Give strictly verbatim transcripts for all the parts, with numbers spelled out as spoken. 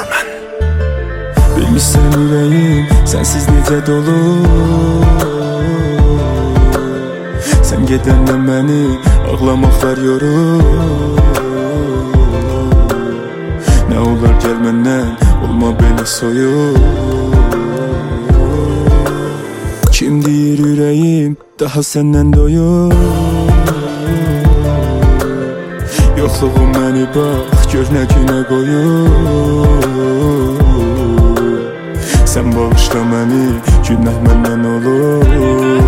mən. Bilmişsən ürəyim sənsiz necə dolu. Sən gedəndən məni ağlamaqlar yorur. Nə olar gəl məndən, olma belə soyuq. Kim deyir ürəyim daha səndən doyur. Yoxluğum məni bax, gör nə günə qoyur. Sən bağışla məni, günah məndən olur.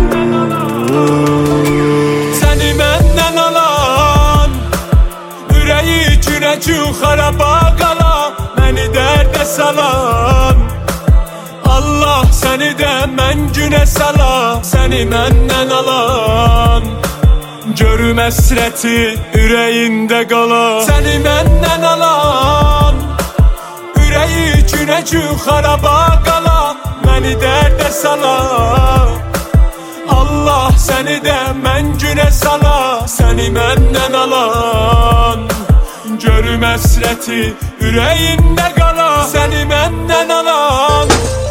Səni məndən alan, ürəyi günə-gün xaraba qalan, məni dərdə salan, Allah səni də mən günə sala. Səni məndən alan, görüm əsrəti ürəyində qalan. Səni məndən alan, ürəyi günə-gün xaraba qalan, məni dərdə sala, Allah səni də mən günə sala. Səni məndən alan, görüm əsrəti ürəyində qalan. Səni məndən alan.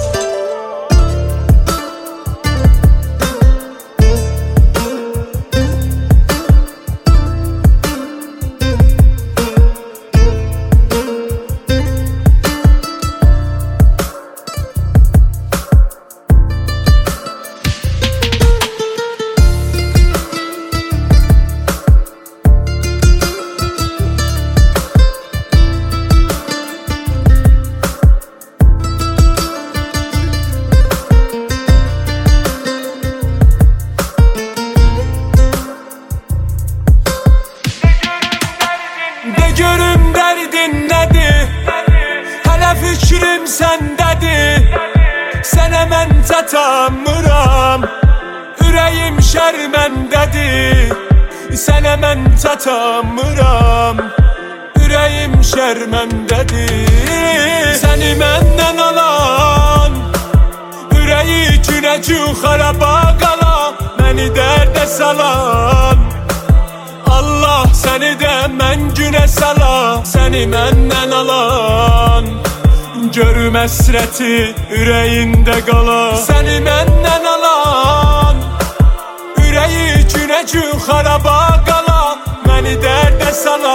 Görüm dərdin nədir, hələ fikrim səndədir. Sənə mən çatamıram, ürəyim şərməndədir. Sənə mən çatamıram, ürəyim şərməndədir. Səni məndən alan, ürəyi günə-gün xaraba qalan, məni dərdə salan, Allah səni də mən günə sala. Səni məndən alan, görüm əsrəti ürəyində qalan. Səni məndən alan, ürəyi günə-gün xaraba qalan, məni dərdə sala,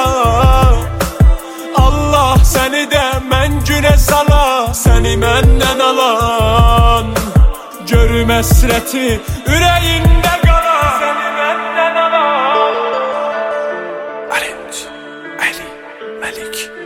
Allah səni də mən günə sala. Səni məndən alan, görüm əsrəti ürəyində qalan. Səni məndən alan. Ali Malik